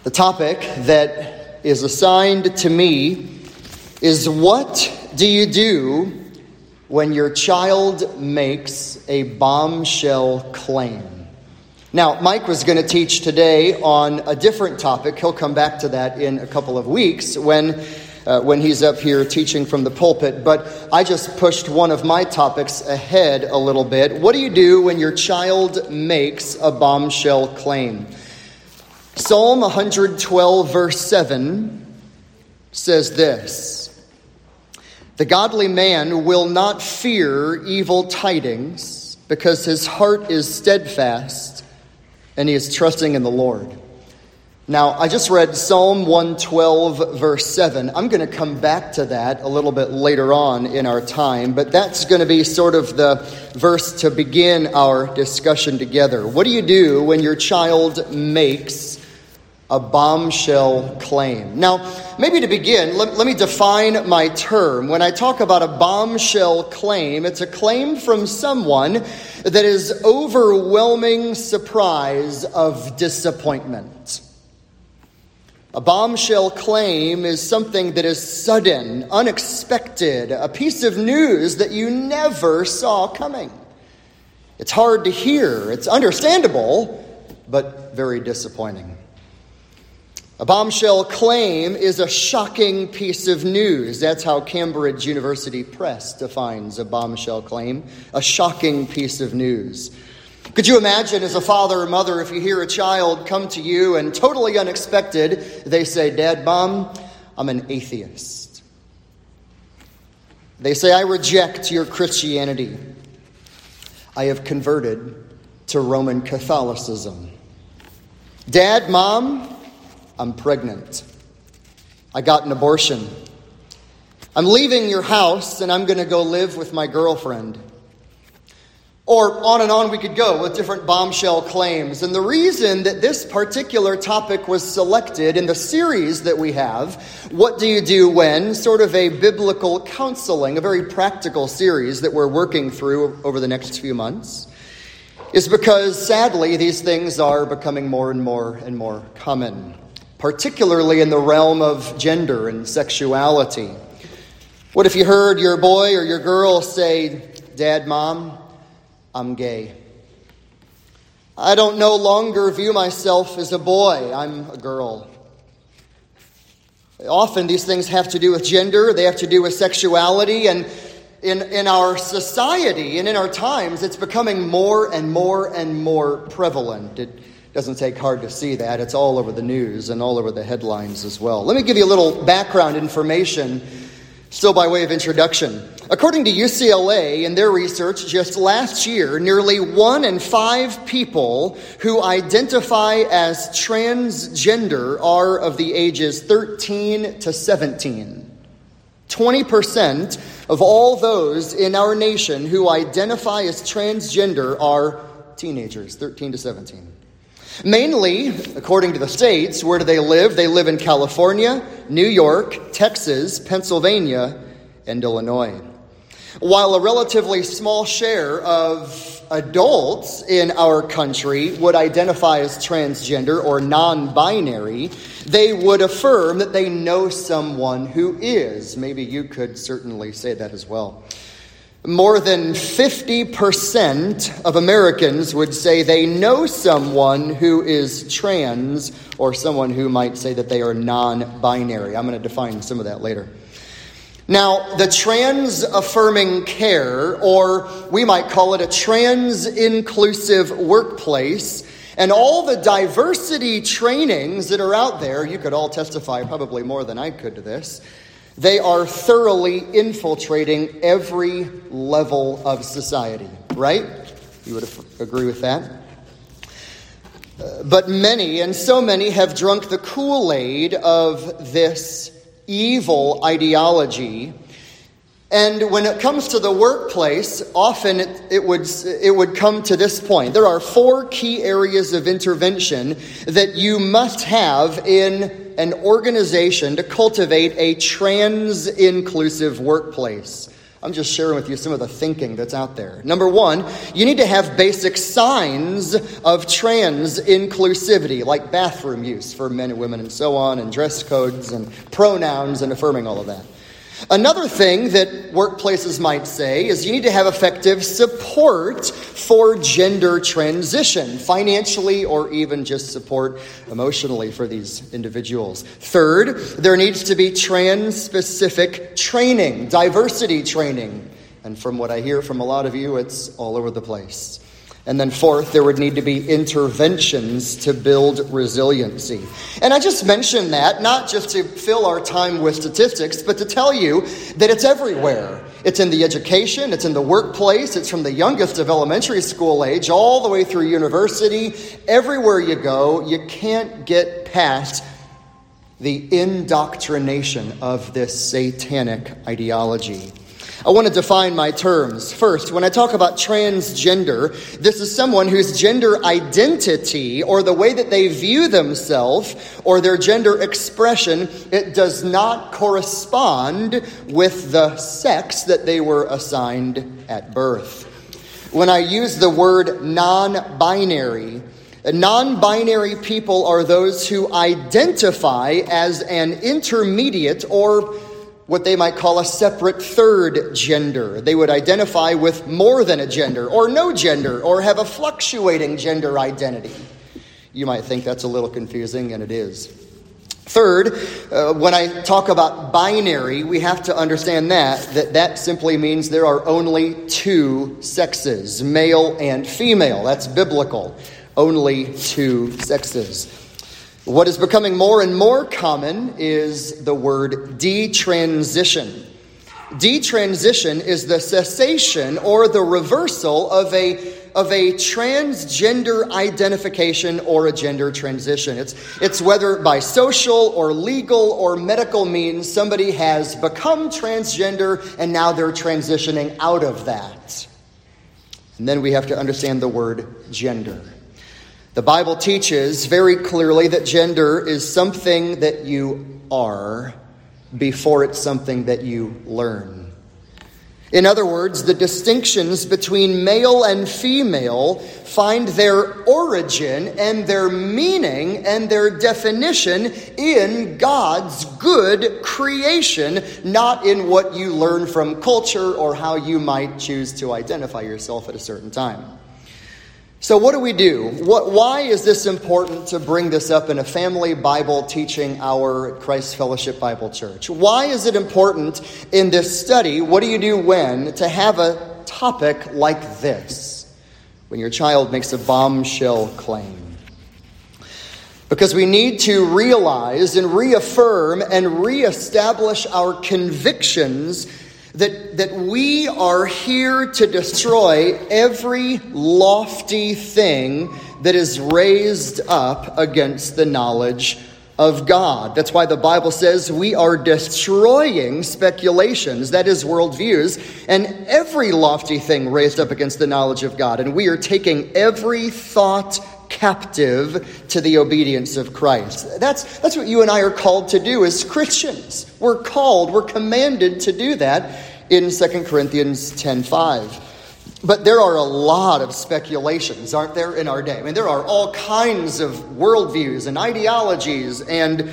The topic that is assigned to me is, what do you do when your child makes a bombshell claim? Now, Mike was going to teach today on a different topic. He'll come back to that in a couple of weeks when he's up here teaching from the pulpit. But I just pushed one of my topics ahead a little bit. What do you do when your child makes a bombshell claim? Psalm 112, verse 7 says this: "The godly man will not fear evil tidings, because his heart is steadfast and he is trusting in the Lord." Now, I just read Psalm 112, verse 7. I'm going to come back to that a little bit later on in our time, but that's going to be sort of the verse to begin our discussion together. What do you do when your child makes a bombshell claim? Now, maybe to begin, let me define my term. When I talk about a bombshell claim, it's a claim from someone that is overwhelming surprise of disappointment. A bombshell claim is something that is sudden, unexpected, a piece of news that you never saw coming. It's hard to hear, it's understandable, but very disappointing. A bombshell claim is a shocking piece of news. That's how Cambridge University Press defines a bombshell claim, a shocking piece of news. Could you imagine, as a father or mother, if you hear a child come to you and totally unexpected, they say, "Dad, Mom, I'm an atheist." They say, "I reject your Christianity. I have converted to Roman Catholicism." "Dad, Mom, I'm pregnant. I got an abortion. I'm leaving your house and I'm going to go live with my girlfriend." Or on and on we could go with different bombshell claims. And the reason that this particular topic was selected in the series that we have, What Do You Do When? Sort of a biblical counseling, a very practical series that we're working through over the next few months, is because sadly these things are becoming more and more common, particularly in the realm of gender and sexuality. What if you heard your boy or your girl say, "Dad, Mom, I'm gay. I don't no longer view myself as a boy, I'm a girl." Often these things have to do with gender, they have to do with sexuality, and in our society and in our times, it's becoming more and more prevalent. It doesn't take hard to see that. It's all over the news and all over the headlines as well. Let me give you a little background information, still by way of introduction. According to UCLA, in their research just last year, nearly 1 in 5 people who identify as transgender are of the ages 13 to 17. 20% of all those in our nation who identify as transgender are teenagers, 13 to 17. Mainly, according to the states, where do they live? They live in California, New York, Texas, Pennsylvania, and Illinois. While a relatively small share of adults in our country would identify as transgender or non-binary, they would affirm that they know someone who is. Maybe you could certainly say that as well. More than 50% of Americans would say they know someone who is trans, or someone who might say that they are non-binary. I'm going to define some of that later. Now, the trans-affirming care, or we might call it a trans-inclusive workplace, and all the diversity trainings that are out there, you could all testify probably more than I could to this, they are thoroughly infiltrating every level of society, right? You would agree with that? But many, and so many, have drunk the Kool-Aid of this evil ideology. And when it comes to the workplace, often it would come to this point. There are 4 key areas of intervention that you must have in an organization to cultivate a trans-inclusive workplace. I'm just sharing with you some of the thinking that's out there. Number one, you need to have basic signs of trans inclusivity, like bathroom use for men and women and so on, and dress codes and pronouns and affirming all of that. Another thing that workplaces might say is you need to have effective support for gender transition, financially or even just support emotionally for these individuals. Third, there needs to be trans-specific training, diversity training. And from what I hear from a lot of you, it's all over the place. And then fourth, there would need to be interventions to build resiliency. And I just mentioned that not just to fill our time with statistics, but to tell you that it's everywhere. It's in the education, it's in the workplace, it's from the youngest of elementary school age all the way through university. Everywhere you go, you can't get past the indoctrination of this satanic ideology. I want to define my terms. First, when I talk about transgender, this is someone whose gender identity or the way that they view themselves or their gender expression, it does not correspond with the sex that they were assigned at birth. When I use the word non-binary people are those who identify as an intermediate or what they might call a separate third gender. They would identify with more than a gender or no gender or have a fluctuating gender identity. You might think that's a little confusing, and it is. Third, when I talk about binary, we have to understand that simply means there are only two sexes, male and female. That's biblical. Only two sexes. What is becoming more and more common is the word detransition. Detransition is the cessation or the reversal of a transgender identification or a gender transition. It's whether by social or legal or medical means somebody has become transgender and now they're transitioning out of that. And then we have to understand the word gender. The Bible teaches very clearly that gender is something that you are before it's something that you learn. In other words, the distinctions between male and female find their origin and their meaning and their definition in God's good creation, not in what you learn from culture or how you might choose to identify yourself at a certain time. So what do we do? Why is this important to bring this up in a family Bible teaching hour at Christ Fellowship Bible Church? Why is it important in this study? What do you do when to have a topic like this? When your child makes a bombshell claim. Because we need to realize and reaffirm and reestablish our convictions that we are here to destroy every lofty thing that is raised up against the knowledge of God. That's why the Bible says we are destroying speculations, that is worldviews, and every lofty thing raised up against the knowledge of God. And we are taking every thought captive to the obedience of Christ. That's what you and I are called to do as Christians. We're commanded to do that in 2 Corinthians 10:5. But there are a lot of speculations, aren't there, in our day? I mean, there are all kinds of worldviews and ideologies and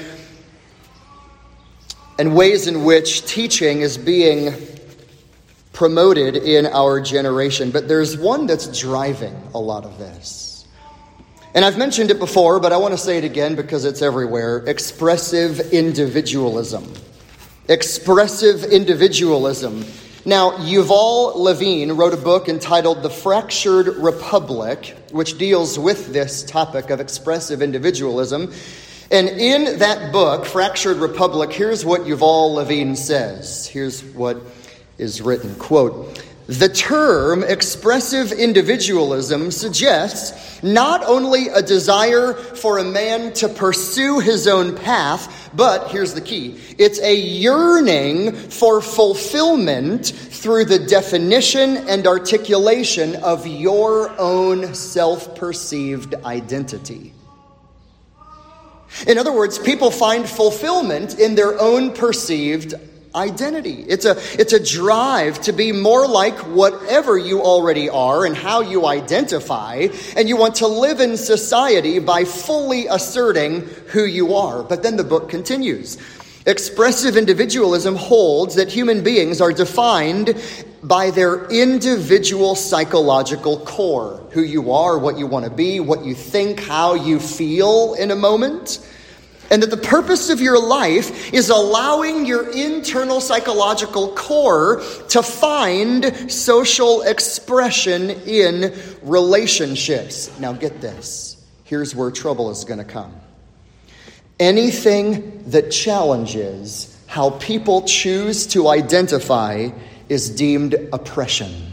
ways in which teaching is being promoted in our generation. But there's one that's driving a lot of this. And I've mentioned it before, but I want to say it again because it's everywhere. Expressive individualism. Expressive individualism. Now, Yuval Levine wrote a book entitled The Fractured Republic, which deals with this topic of expressive individualism. And in that book, Fractured Republic, here's what Yuval Levine says. Here's what is written, quote, "The term expressive individualism suggests not only a desire for a man to pursue his own path, but, here's the key, it's a yearning for fulfillment through the definition and articulation of your own self-perceived identity." In other words, people find fulfillment in their own perceived identity. It's a drive to be more like whatever you already are and how you identify, and you want to live in society by fully asserting who you are. But then the book continues. Expressive individualism holds that human beings are defined by their individual psychological core, who you are, what you want to be, what you think, how you feel in a moment. And that the purpose of your life is allowing your internal psychological core to find social expression in relationships. Now get this. Here's where trouble is going to come. Anything that challenges how people choose to identify is deemed oppression.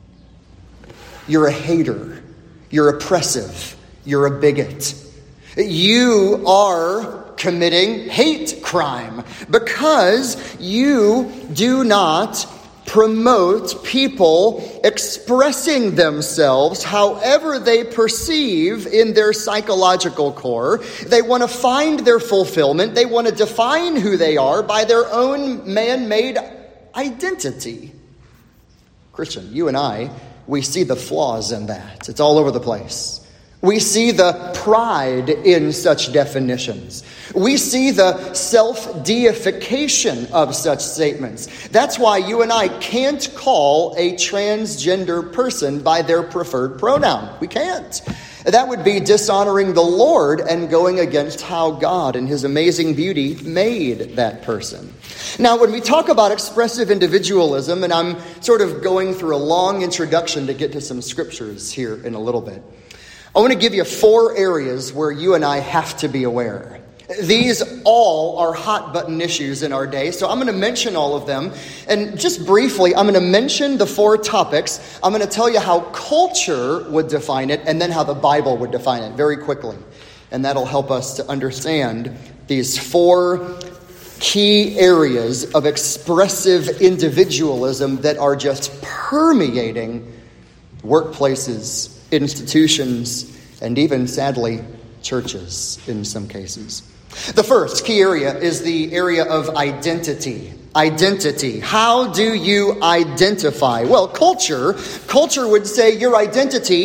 You're a hater. You're oppressive. You're a bigot. You are committing hate crime because you do not promote people expressing themselves however they perceive in their psychological core. They want to find their fulfillment. They want to define who they are by their own man-made identity. Christian, you and I, we see the flaws in that. It's all over the place. We see the pride in such definitions. We see the self-deification of such statements. That's why you and I can't call a transgender person by their preferred pronoun. We can't. That would be dishonoring the Lord and going against how God in his amazing beauty made that person. Now, when we talk about expressive individualism, and I'm sort of going through a long introduction to get to some scriptures here in a little bit, I want to give you 4 areas where you and I have to be aware. These all are hot button issues in our day, so I'm going to mention all of them. And just briefly, I'm going to mention the 4 topics. I'm going to tell you how culture would define it and then how the Bible would define it very quickly. And that'll help us to understand these 4 key areas of expressive individualism that are just permeating workplaces, institutions, and even, sadly, churches in some cases. The first key area is the area of identity. Identity. How do you identify? Well, culture would say your identity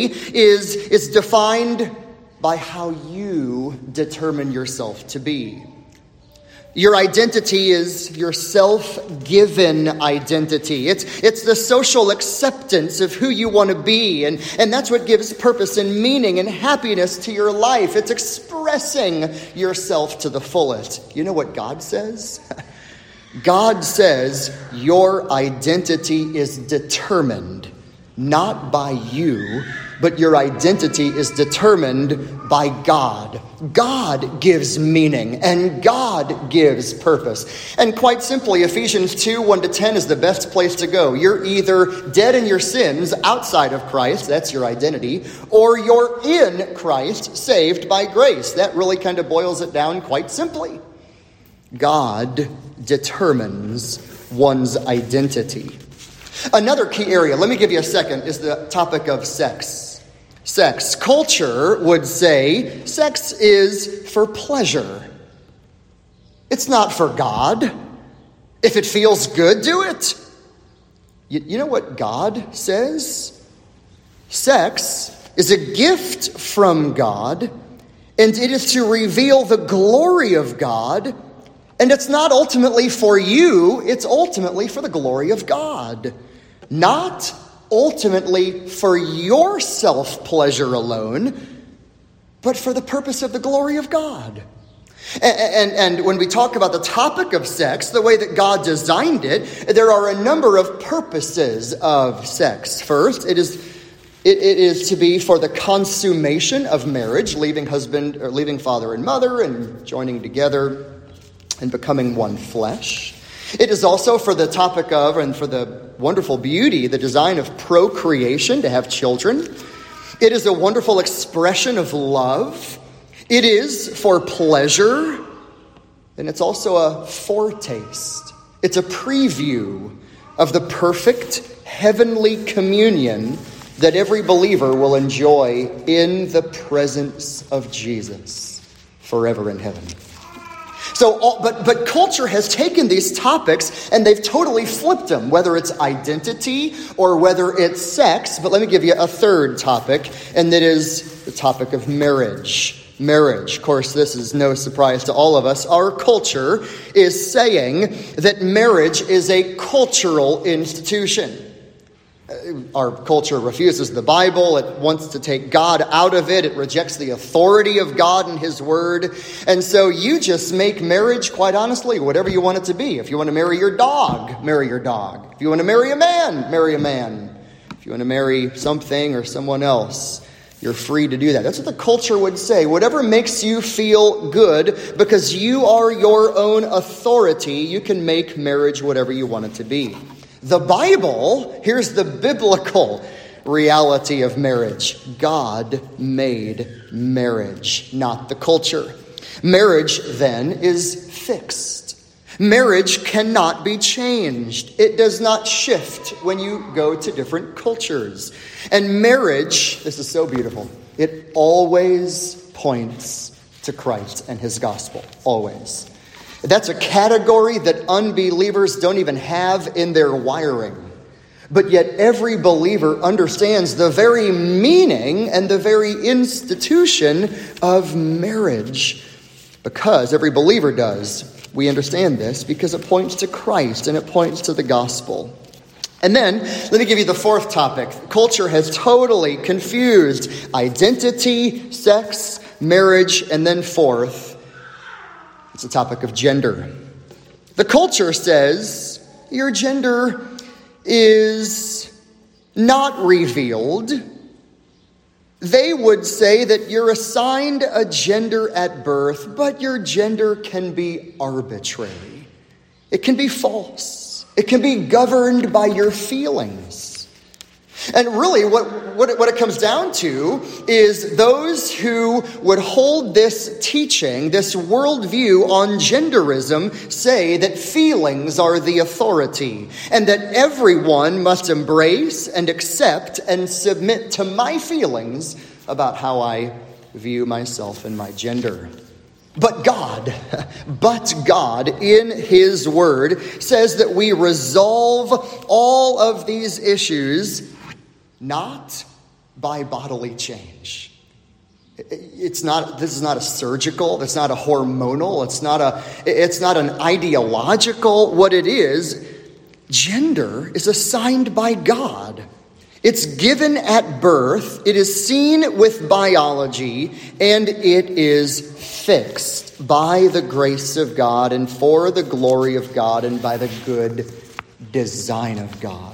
is defined by how you determine yourself to be. Your identity is your self-given identity. It's the social acceptance of who you want to be. And that's what gives purpose and meaning and happiness to your life. It's expressing yourself to the fullest. You know what God says? God says your identity is determined not by you, but your identity is determined by God. God gives meaning and God gives purpose. And quite simply, Ephesians 2, 1-10 is the best place to go. You're either dead in your sins outside of Christ, that's your identity, or you're in Christ, saved by grace. That really kind of boils it down quite simply. God determines one's identity. Another key area, let me give you a second, is the topic of sex. Sex. Culture would say sex is for pleasure. It's not for God. If it feels good, do it. You know what God says? Sex is a gift from God, and it is to reveal the glory of God. And it's not ultimately for you, it's ultimately for the glory of God. Not ultimately for your self-pleasure alone, but for the purpose of the glory of God. And when we talk about the topic of sex, the way that God designed it, there are a number of purposes of sex. First, it is to be for the consummation of marriage, leaving husband or leaving father and mother and joining together and becoming one flesh. It is also for the topic of and for the wonderful beauty, the design of procreation, to have children. It is a wonderful expression of love. It is for pleasure. And it's also a foretaste. It's a preview of the perfect heavenly communion that every believer will enjoy in the presence of Jesus forever in heaven. But culture has taken these topics and they've totally flipped them, whether it's identity or whether it's sex. But let me give you a third topic, and that is the topic of marriage. Marriage. Of course, this is no surprise to all of us. Our culture is saying that marriage is a cultural institution. Our culture refuses the Bible. It wants to take God out of it. It rejects the authority of God and His Word. And so you just make marriage, quite honestly, whatever you want it to be. If you want to marry your dog, marry your dog. If you want to marry a man, marry a man. If you want to marry something or someone else, you're free to do that. That's what the culture would say. Whatever makes you feel good, because you are your own authority, you can make marriage whatever you want it to be. The Bible, here's the biblical reality of marriage. God made marriage, not the culture. Marriage, then, is fixed. Marriage cannot be changed. It does not shift when you go to different cultures. And marriage, this is so beautiful, it always points to Christ and His gospel. Always. That's a category that unbelievers don't even have in their wiring. But yet every believer understands the very meaning and the very institution of marriage. Because every believer does. We understand this because it points to Christ and it points to the gospel. And then, let me give you the fourth topic. Culture has totally confused identity, sex, marriage, and then fourth, it's the topic of gender. The culture says your gender is not revealed. They would say that you're assigned a gender at birth, but your gender can be arbitrary. It can be false. It can be governed by your feelings. And really what it comes down to is those who would hold this teaching, this worldview on genderism, say that feelings are the authority and that everyone must embrace and accept and submit to my feelings about how I view myself and my gender. But God, in His Word, says that we resolve all of these issues not by bodily change. This is not a surgical, it's not a hormonal, it's not an ideological. What it is, gender is assigned by God. It's given at birth, it is seen with biology, and it is fixed by the grace of God and for the glory of God and by the good design of God.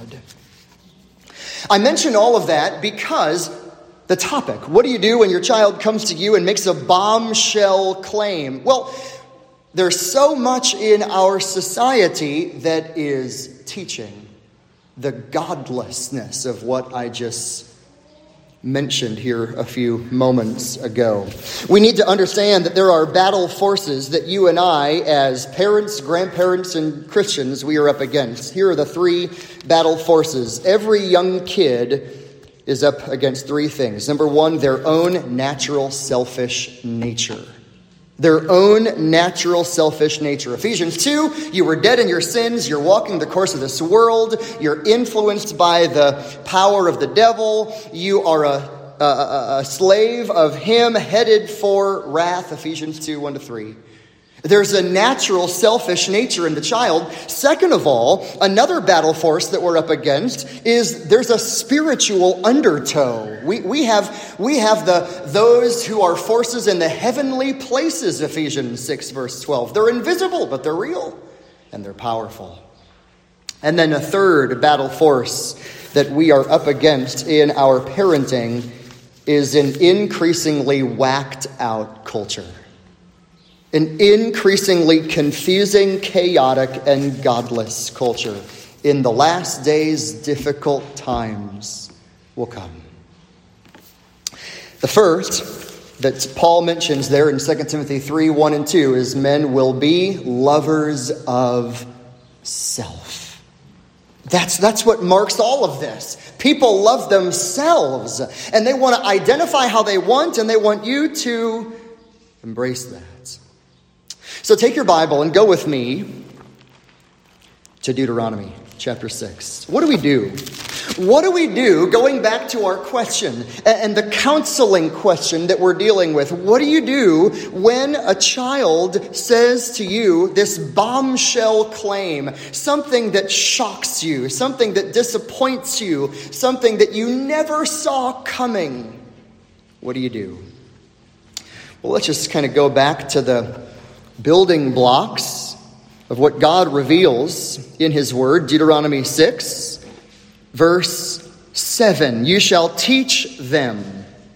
I mention all of that because the topic, what do you do when your child comes to you and makes a bombshell claim? Well, there's so much in our society that is teaching the godlessness of what I just mentioned here a few moments ago. We need to understand that there are battle forces that you and I, as parents, grandparents, and Christians, we are up against. Here are the three battle forces. Every young kid is up against three things. Number one, their own natural selfish nature. Their own natural selfish nature. Ephesians 2, you were dead in your sins. You're walking the course of this world. You're influenced by the power of the devil. You are a slave of him, headed for wrath. Ephesians 2, 1-3. There's a natural selfish nature in the child. Second of all, another battle force that we're up against is there's a spiritual undertow. We have those who are forces in the heavenly places, Ephesians 6, verse 12. They're invisible, but they're real, and they're powerful. And then a third battle force that we are up against in our parenting is an increasingly whacked out culture. An increasingly confusing, chaotic, and godless culture. In the last days, difficult times will come. The first that Paul mentions there in 2 Timothy 3, 1 and 2 is men will be lovers of self. That's what marks all of this. People love themselves, and they want to identify how they want, and they want you to embrace that. So take your Bible and go with me to Deuteronomy chapter 6. What do we do? What do we do, going back to our question and the counseling question that we're dealing with? What do you do when a child says to you this bombshell claim, something that shocks you, something that disappoints you, something that you never saw coming? What do you do? Well, let's just kind of go back to the building blocks of what God reveals in his word. Deuteronomy 6, verse 7. You shall teach them.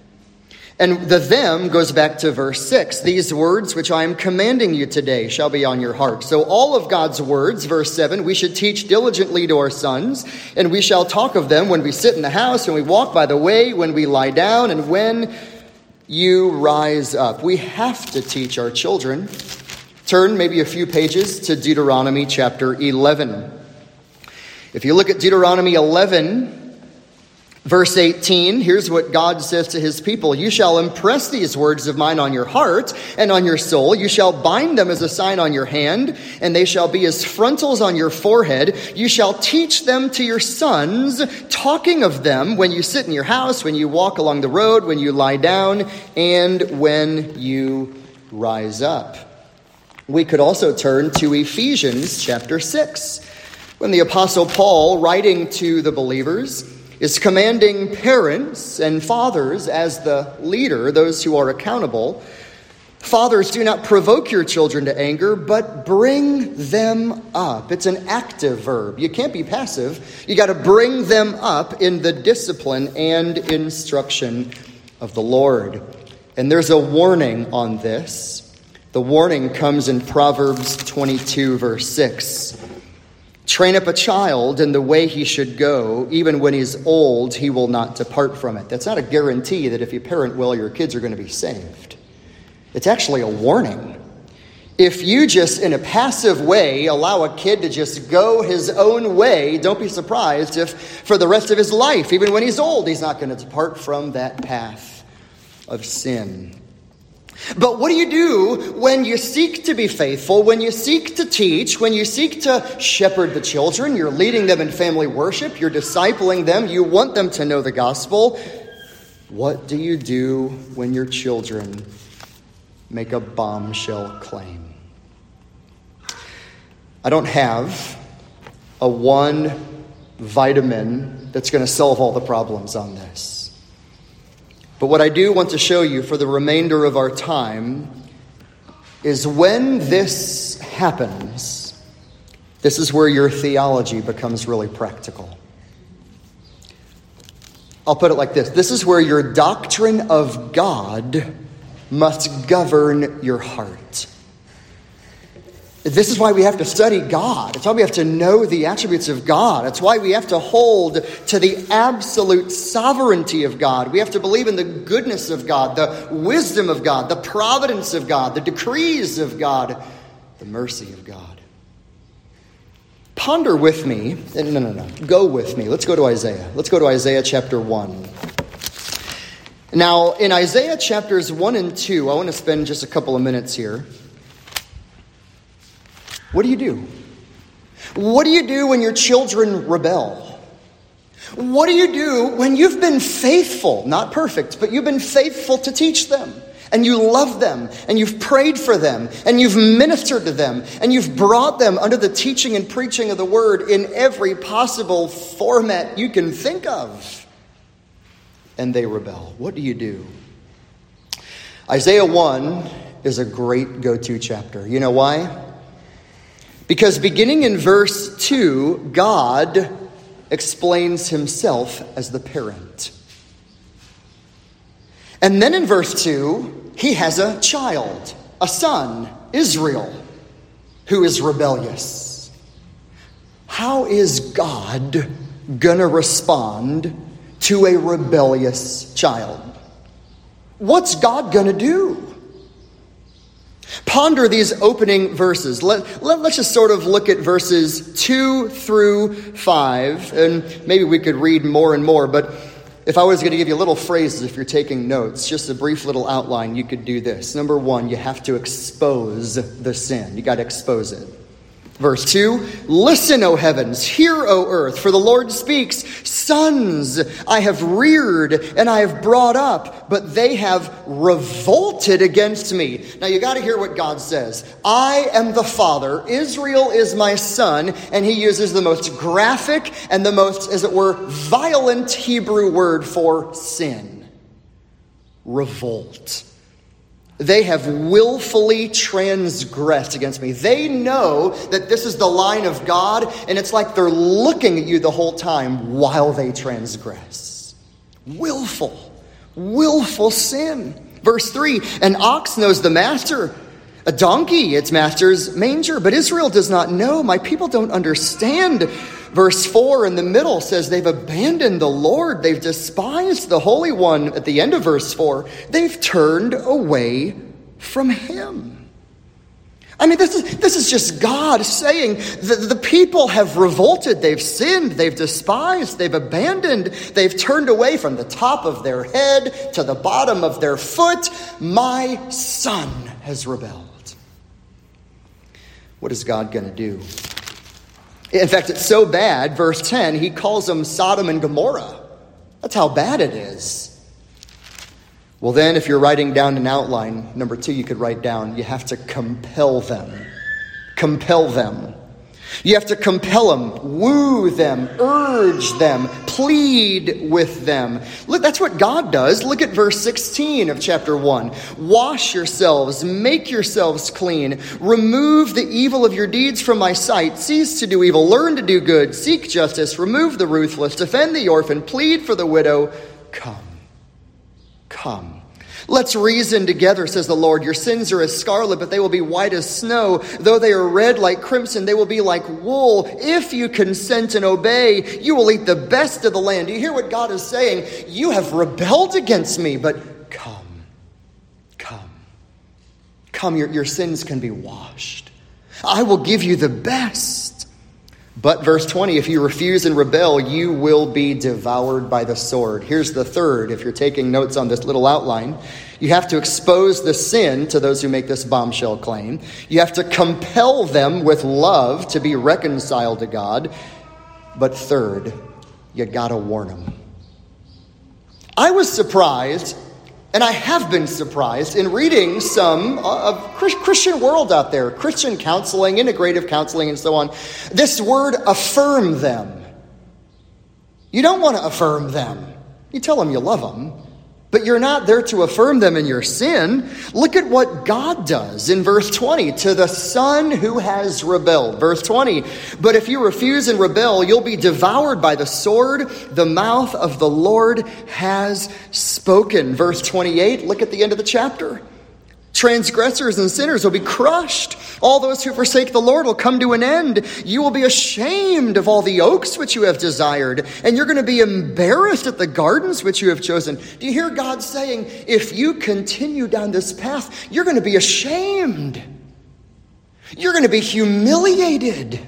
And the them goes back to verse 6. These words which I am commanding you today shall be on your heart. So all of God's words, verse 7, we should teach diligently to our sons, and we shall talk of them when we sit in the house, when we walk by the way, when we lie down, and when you rise up. We have to teach our children. Turn maybe a few pages to Deuteronomy chapter 11. If you look at Deuteronomy 11, verse 18, here's what God says to his people. You shall impress these words of mine on your heart and on your soul. You shall bind them as a sign on your hand, and they shall be as frontals on your forehead. You shall teach them to your sons, talking of them when you sit in your house, when you walk along the road, when you lie down, and when you rise up. We could also turn to Ephesians chapter 6, when the Apostle Paul, writing to the believers, is commanding parents and fathers as the leader, those who are accountable. Fathers, do not provoke your children to anger, but bring them up. It's an active verb. You can't be passive. You got to bring them up in the discipline and instruction of the Lord. And there's a warning on this. The warning comes in Proverbs 22, verse 6. Train up a child in the way he should go. Even when he's old, he will not depart from it. That's not a guarantee that if you parent well, your kids are going to be saved. It's actually a warning. If you just, in a passive way, allow a kid to just go his own way, don't be surprised if for the rest of his life, even when he's old, he's not going to depart from that path of sin. But what do you do when you seek to be faithful, when you seek to teach, when you seek to shepherd the children? You're leading them in family worship, you're discipling them, you want them to know the gospel. What do you do when your children make a bombshell claim? I don't have a one vitamin that's going to solve all the problems on this. But what I do want to show you for the remainder of our time is when this happens, this is where your theology becomes really practical. I'll put it like this. This is where your doctrine of God must govern your heart. This is why we have to study God. It's why we have to know the attributes of God. It's why we have to hold to the absolute sovereignty of God. We have to believe in the goodness of God, the wisdom of God, the providence of God, the decrees of God, the mercy of God. Ponder with me. No. Go with me. Let's go to Isaiah. Let's go to Isaiah chapter 1. Now, in Isaiah chapters 1 and 2, I want to spend just a couple of minutes here. What do you do? What do you do when your children rebel? What do you do when you've been faithful, not perfect, but you've been faithful to teach them, and you love them, and you've prayed for them, and you've ministered to them, and you've brought them under the teaching and preaching of the word in every possible format you can think of, and they rebel? What do you do? Isaiah 1 is a great go-to chapter. You know why? Because beginning in verse 2, God explains himself as the parent. And then in verse 2, he has a child, a son, Israel, who is rebellious. How is God going to respond to a rebellious child? What's God going to do? Ponder these opening verses. Let's just sort of look at verses 2 through 5, and maybe we could read more and more, but If I was going to give you little phrases, if you're taking notes, just a brief little outline, you could do this. Number 1, you have to expose the sin. You got to expose it. Verse 2, listen, O heavens, hear, O earth, for the Lord speaks. Sons I have reared and I have brought up, but they have revolted against me. Now you got to hear what God says. I am the father, Israel is my son, and he uses the most graphic and the most, as it were, violent Hebrew word for sin. Revolt. They have willfully transgressed against me. They know that this is the line of God, and it's like they're looking at you the whole time while they transgress. Willful sin. Verse 3, an ox knows the master, a donkey its master's manger, but Israel does not know. My people don't understand. Verse 4 in the middle says they've abandoned the Lord. They've despised the Holy One. At the end of verse 4, they've turned away from him. I mean, this is just God saying the people have revolted. They've sinned. They've despised. They've abandoned. They've turned away from the top of their head to the bottom of their foot. My son has rebelled. What is God going to do? In fact, it's so bad, verse 10, he calls them Sodom and Gomorrah. That's how bad it is. Well, then, if you're writing down an outline, number 2, you could write down, you have to compel them. Compel them. You have to compel them, woo them, urge them, plead with them. Look, that's what God does. Look at verse 16 of chapter 1. Wash yourselves, make yourselves clean. Remove the evil of your deeds from my sight. Cease to do evil, learn to do good. Seek justice, remove the ruthless, defend the orphan, plead for the widow. Come. Let's reason together, says the Lord. Your sins are as scarlet, but they will be white as snow. Though they are red like crimson, they will be like wool. If you consent and obey, you will eat the best of the land. Do you hear what God is saying? You have rebelled against me, but come. Your sins can be washed. I will give you the best. But verse 20, if you refuse and rebel, you will be devoured by the sword. Here's the third, if you're taking notes on this little outline. You have to expose the sin to those who make this bombshell claim. You have to compel them with love to be reconciled to God. But third, you got to warn them. I was surprised, and I have been surprised in reading some of Christian world out there, Christian counseling, integrative counseling, and so on. This word, affirm them. You don't want to affirm them. You tell them you love them, but you're not there to affirm them in your sin. Look at what God does in verse 20. To the son who has rebelled. Verse 20. But if you refuse and rebel, you'll be devoured by the sword. The mouth of the Lord has spoken. Verse 28. Look at the end of the chapter. Transgressors and sinners will be crushed. All those who forsake the Lord will come to an end. You will be ashamed of all the oaks which you have desired, and you're going to be embarrassed at the gardens which you have chosen. Do you hear God saying, if you continue down this path, you're going to be ashamed. You're going to be humiliated.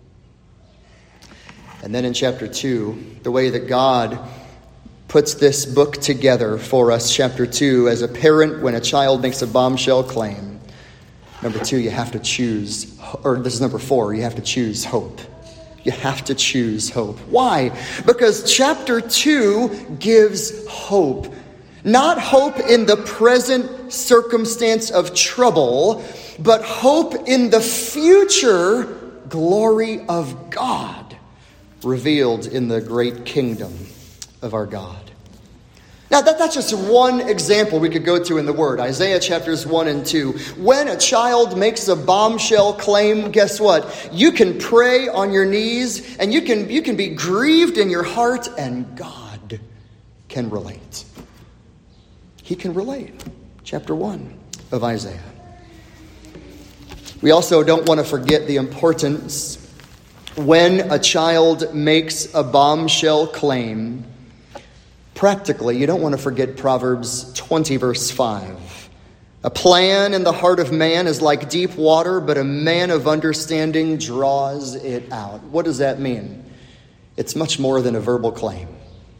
And then in chapter 2, the way that God puts this book together for us, chapter 2, as a parent when a child makes a bombshell claim. Number 2, you have to choose, or this is number 4, you have to choose hope. You have to choose hope. Why? Because chapter 2 gives hope. Not hope in the present circumstance of trouble, but hope in the future glory of God revealed in the great kingdom of our God. Now, that's just one example we could go to in the Word. Isaiah chapters 1 and 2. When a child makes a bombshell claim, guess what? You can pray on your knees, and you can be grieved in your heart, and God can relate. He can relate. Chapter 1 of Isaiah. We also don't want to forget the importance when a child makes a bombshell claim. Practically, you don't want to forget Proverbs 20, verse 5. A plan in the heart of man is like deep water, but a man of understanding draws it out. What does that mean? It's much more than a verbal claim.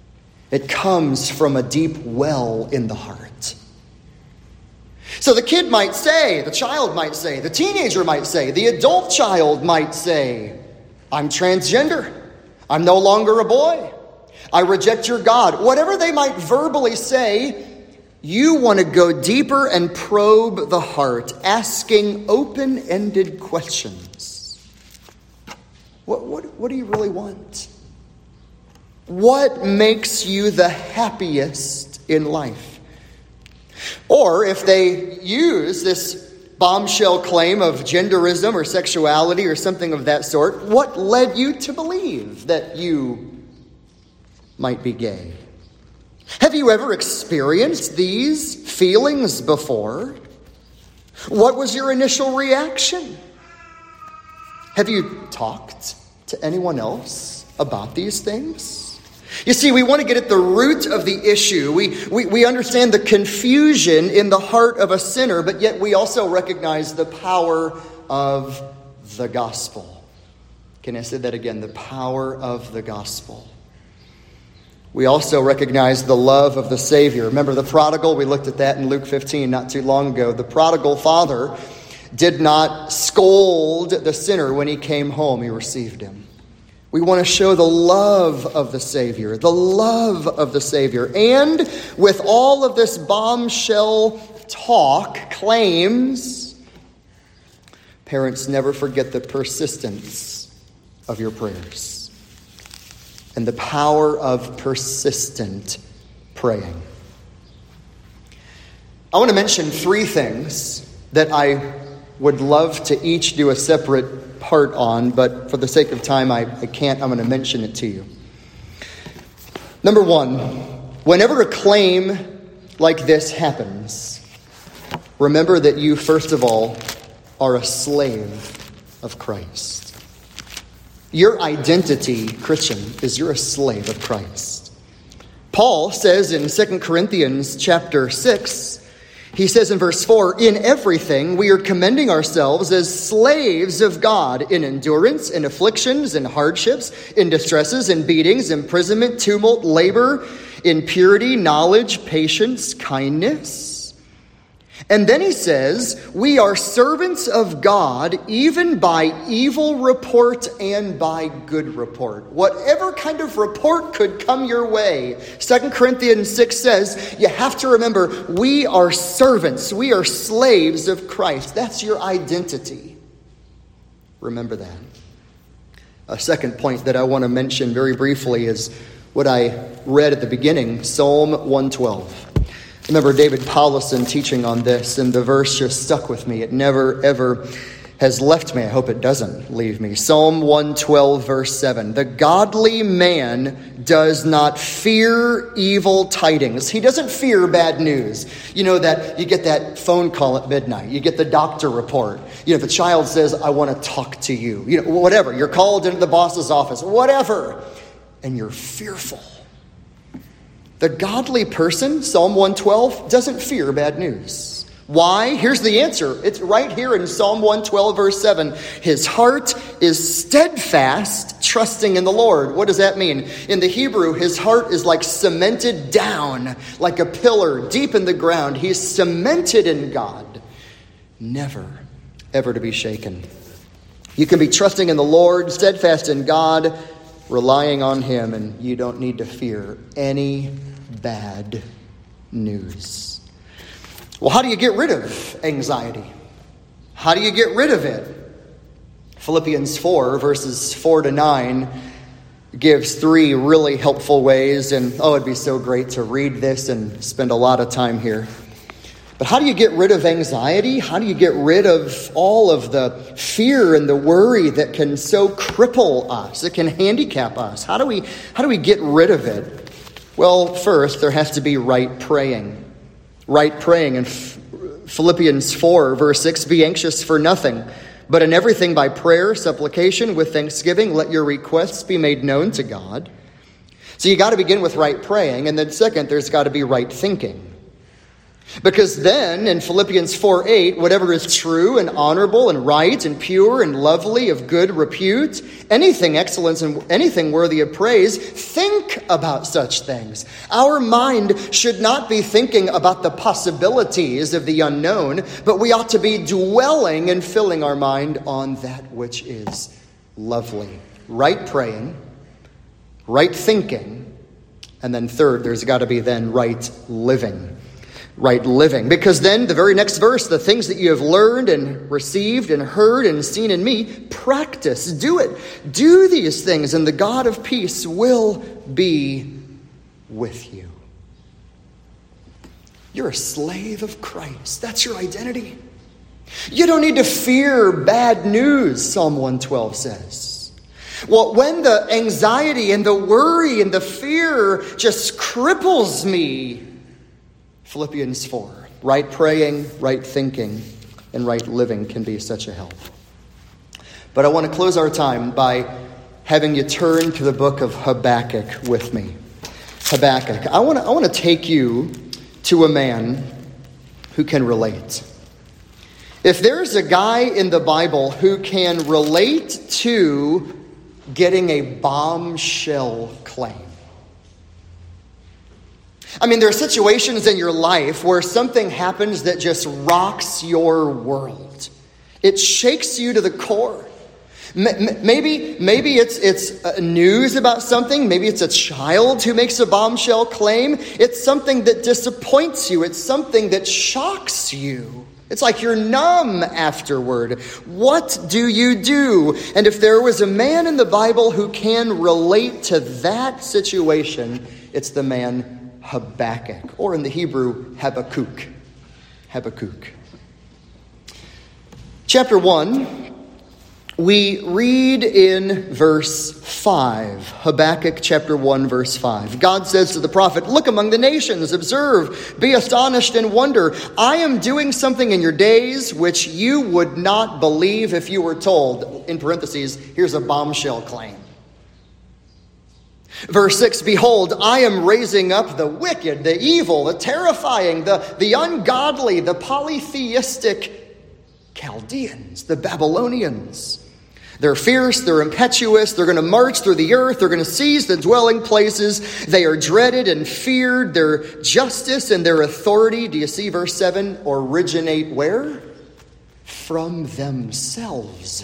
It comes from a deep well in the heart. So the kid might say, the child might say, the teenager might say, the adult child might say, I'm transgender. I'm no longer a boy. I reject your God. Whatever they might verbally say, you want to go deeper and probe the heart, asking open-ended questions. What do you really want? What makes you the happiest in life? Or if they use this bombshell claim of genderism or sexuality or something of that sort, what led you to believe that you might be gay? Have you ever experienced these feelings before? What was your initial reaction? Have you talked to anyone else about these things? You see, we want to get at the root of the issue. We understand the confusion in the heart of a sinner, but yet we also recognize the power of the gospel. Can I say that again? The power of the gospel. We also recognize the love of the Savior. Remember the prodigal? We looked at that in Luke 15 not too long ago. The prodigal father did not scold the sinner when he came home. He received him. We want to show the love of the Savior, the love of the Savior. And with all of this bombshell talk, claims, parents, never forget the persistence of your prayers and the power of persistent praying. I want to mention 3 things that I would love to each do a separate part on, but for the sake of time, I can't. I'm going to mention it to you. Number 1, whenever a claim like this happens, remember that you, first of all, are a slave of Christ. Your identity, Christian, is you're a slave of Christ. Paul says in 2 Corinthians chapter 6, he says in verse 4, in everything we are commending ourselves as slaves of God, in endurance, in afflictions, in hardships, in distresses, in beatings, imprisonment, tumult, labor, in purity, knowledge, patience, kindness. And then he says, we are servants of God, even by evil report and by good report. Whatever kind of report could come your way. 2 Corinthians 6 says, you have to remember, we are servants. We are slaves of Christ. That's your identity. Remember that. A second point that I want to mention very briefly is what I read at the beginning, Psalm 112. Remember David Paulison teaching on this, and the verse just stuck with me. It never, ever has left me. I hope it doesn't leave me. Psalm 112, verse 7. The godly man does not fear evil tidings. He doesn't fear bad news. You know that you get that phone call at midnight. You get the doctor report. You know, the child says, I want to talk to you. You know, whatever. You're called into the boss's office. Whatever. And you're fearful. The godly person, Psalm 112, doesn't fear bad news. Why? Here's the answer. It's right here in Psalm 112, verse 7. His heart is steadfast, trusting in the Lord. What does that mean? In the Hebrew, his heart is like cemented down, like a pillar deep in the ground. He's cemented in God, never, ever to be shaken. You can be trusting in the Lord, steadfast in God, relying on him, and you don't need to fear any bad news. Well, how do you get rid of anxiety? How do you get rid of it? Philippians 4, verses 4 to 9, gives 3 really helpful ways, and it'd be so great to read this and spend a lot of time here. But how do you get rid of anxiety? How do you get rid of all of the fear and the worry that can so cripple us, that can handicap us? How do we get rid of it? Well, first, there has to be right praying. Right praying. In Philippians 4, verse 6, be anxious for nothing, but in everything by prayer, supplication, with thanksgiving, let your requests be made known to God. So you got to begin with right praying. And then second, there's got to be right thinking. Because then, in Philippians 4:8, whatever is true and honorable and right and pure and lovely, of good repute, anything excellent and anything worthy of praise, think about such things. Our mind should not be thinking about the possibilities of the unknown, but we ought to be dwelling and filling our mind on that which is lovely. Right praying, right thinking, and then third, there's got to be then right living. Right living. Because then the very next verse, the things that you have learned and received and heard and seen in me, practice, do it. Do these things and the God of peace will be with you. You're a slave of Christ. That's your identity. You don't need to fear bad news, Psalm 112 says. Well, when the anxiety and the worry and the fear just cripples me, Philippians 4, right praying, right thinking, and right living can be such a help. But I want to close our time by having you turn to the book of Habakkuk with me. Habakkuk. I want to take you to a man who can relate. If there's a guy in the Bible who can relate to getting a bombshell claim, I mean, there are situations in your life where something happens that just rocks your world. It shakes you to the core. Maybe it's news about something. Maybe it's a child who makes a bombshell claim. It's something that disappoints you. It's something that shocks you. It's like you're numb afterward. What do you do? And if there was a man in the Bible who can relate to that situation, it's the man Habakkuk, or in the Hebrew, Habakkuk. Habakkuk. Chapter 1, we read in verse 5. Habakkuk chapter 1, verse 5. God says to the prophet, "Look among the nations, observe, be astonished and wonder. I am doing something in your days which you would not believe if you were told." In parentheses, here's a bombshell claim. Verse 6, "Behold, I am raising up the wicked, the evil, the terrifying, the ungodly, the polytheistic Chaldeans, the Babylonians. They're fierce, they're impetuous, they're going to march through the earth, they're going to seize the dwelling places. They are dreaded and feared. Their justice and their authority," do you see verse 7, "originate where? From themselves."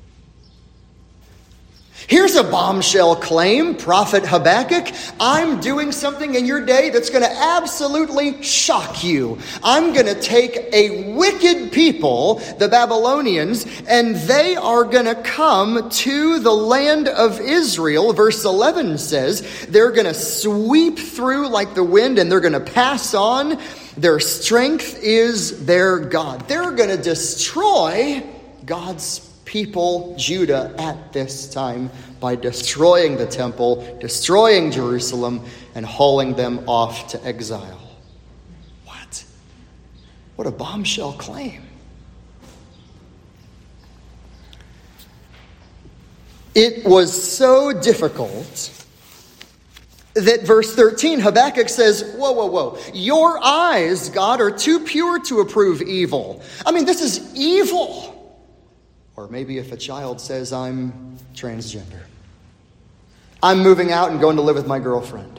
Here's a bombshell claim, Prophet Habakkuk. I'm doing something in your day that's going to absolutely shock you. I'm going to take a wicked people, the Babylonians, and they are going to come to the land of Israel. Verse 11 says they're going to sweep through like the wind and they're going to pass on. Their strength is their God. They're going to destroy God's people, Judah, at this time by destroying the temple, destroying Jerusalem, and hauling them off to exile. What? What a bombshell claim. It was so difficult that verse 13, Habakkuk says, whoa. Your eyes, God, are too pure to approve evil. I mean, this is evil. Or maybe if a child says, I'm transgender. I'm moving out and going to live with my girlfriend.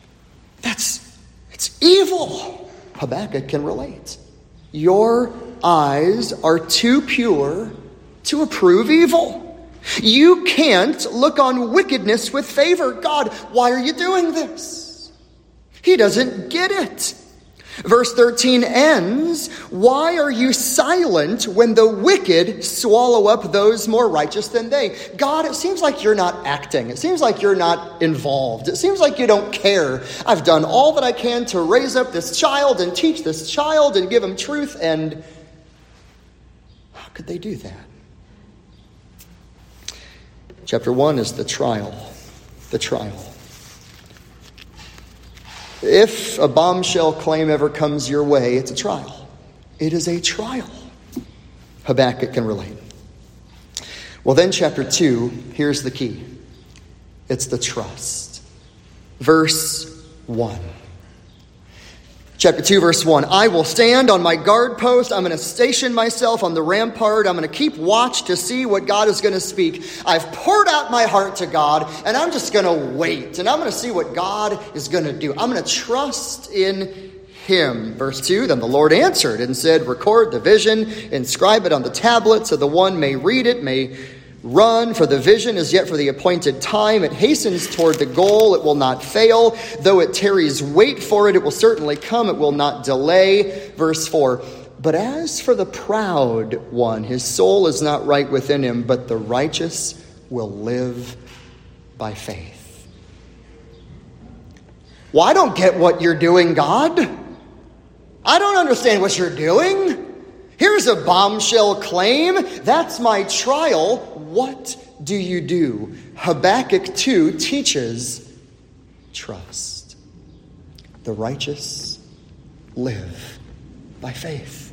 It's evil. Habakkuk can relate. Your eyes are too pure to approve evil. You can't look on wickedness with favor. God, why are you doing this? He doesn't get it. Verse 13 ends, "Why are you silent when the wicked swallow up those more righteous than they?" God, it seems like you're not acting. It seems like you're not involved. It seems like you don't care. I've done all that I can to raise up this child and teach this child and give him truth, and how could they do that? Chapter 1 is the trial. The trial. If a bombshell claim ever comes your way, it's a trial. It is a trial. Habakkuk can relate. Well, then chapter 2, here's the key. It's the trust. Verse 1. Chapter 2, verse 1, I will stand on my guard post. I'm going to station myself on the rampart. I'm going to keep watch to see what God is going to speak. I've poured out my heart to God, and I'm just going to wait. And I'm going to see what God is going to do. I'm going to trust in Him. Verse 2, then the Lord answered and said, record the vision, inscribe it on the tablet, so the one may read it, may run, for the vision is yet for the appointed time. It hastens toward the goal. It will not fail. Though it tarries, wait for it. It will certainly come. It will not delay. Verse 4, but as for the proud one, his soul is not right within him, but the righteous will live by faith. Well, I don't get what you're doing, God. I don't understand what you're doing. Here's a bombshell claim. That's my trial. What do you do? Habakkuk 2 teaches trust. The righteous live by faith.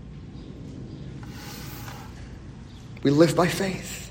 We live by faith.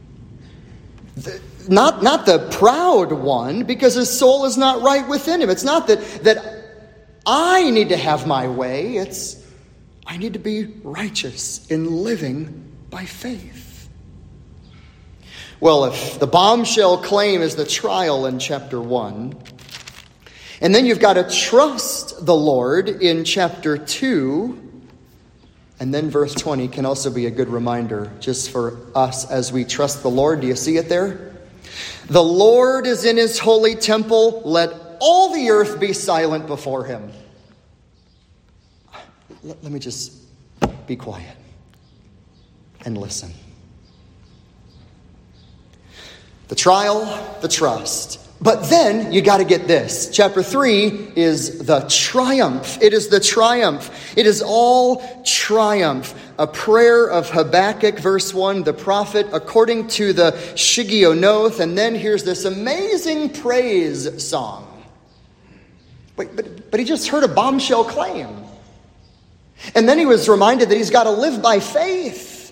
Not the proud one, because his soul is not right within him. It's not that I need to have my way. It's I need to be righteous in living by faith. Well, if the bombshell claim is the trial in chapter 1, and then you've got to trust the Lord in chapter 2, and then verse 20 can also be a good reminder just for us as we trust the Lord. Do you see it there? The Lord is in his holy temple. Let all the earth be silent before him. Let me just be quiet and listen. The trial, the trust. But then you got to get this. Chapter 3 is the triumph. It is the triumph. It is all triumph. A prayer of Habakkuk, verse 1, the prophet, according to the Shigionoth. And then here's this amazing praise song. But he just heard a bombshell claim. And then he was reminded that he's got to live by faith.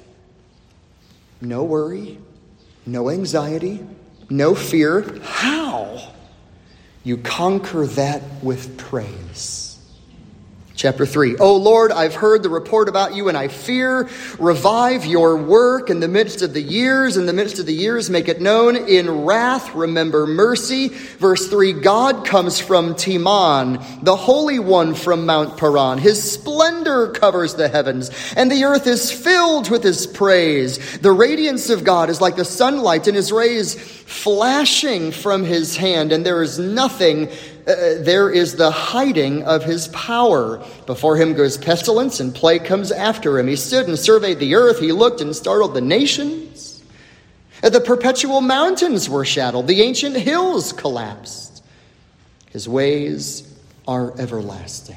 No worry, no anxiety, no fear. How? You conquer that with praise. Chapter 3, O Lord, I've heard the report about you and I fear. Revive your work in the midst of the years. In the midst of the years, make it known. In wrath, remember mercy. Verse 3, God comes from Teman, the Holy One from Mount Paran. His splendor covers the heavens, and the earth is filled with his praise. The radiance of God is like the sunlight, and his rays flashing from his hand, and there is nothing. There is the hiding of his power. Before him goes pestilence, and plague comes after him. He stood and surveyed the earth. He looked and startled the nations. The perpetual mountains were shattered. The ancient hills collapsed. His ways are everlasting.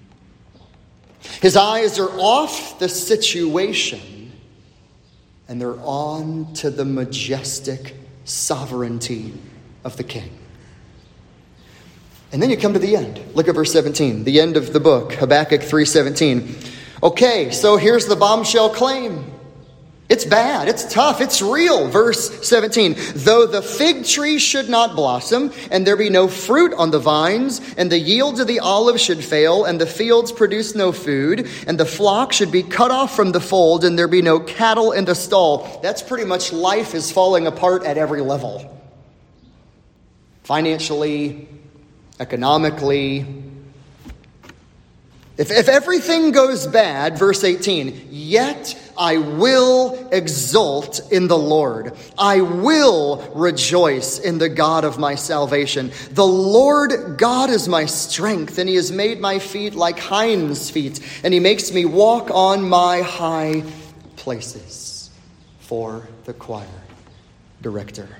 His eyes are off the situation, and they're on to the majestic sovereignty of the King. And then you come to the end. Look at verse 17, the end of the book, Habakkuk 3:17. Okay, so here's the bombshell claim. It's bad, it's tough, it's real. Verse 17, though the fig tree should not blossom, and there be no fruit on the vines, and the yields of the olive should fail, and the fields produce no food, and the flock should be cut off from the fold, and there be no cattle in the stall. That's pretty much life is falling apart at every level. Financially, economically. If everything goes bad, verse 18, yet I will exult in the Lord. I will rejoice in the God of my salvation. The Lord God is my strength, and he has made my feet like hinds' feet, and he makes me walk on my high places. For the choir director.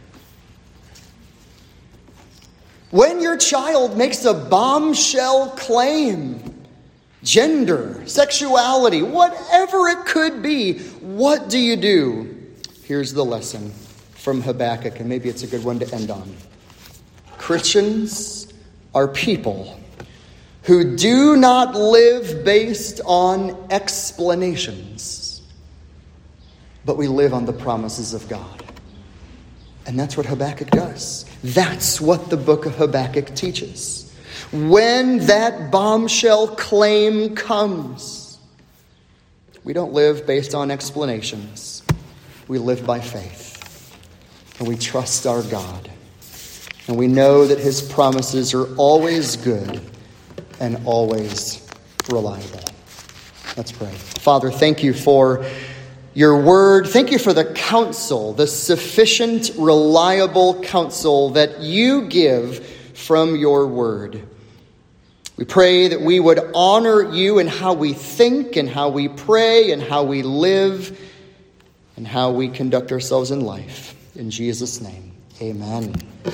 When your child makes a bombshell claim, gender, sexuality, whatever it could be, what do you do? Here's the lesson from Habakkuk, and maybe it's a good one to end on. Christians are people who do not live based on explanations, but we live on the promises of God. And that's what Habakkuk does. That's what the book of Habakkuk teaches. when that bombshell claim comes, we don't live based on explanations. We live by faith. And we trust our God. And we know that his promises are always good and always reliable. Let's pray. Father, thank you for your word. Thank you for the counsel, the sufficient, reliable counsel that you give from your word. We pray that we would honor you in how we think and how we pray and how we live and how we conduct ourselves in life. In Jesus' name, amen.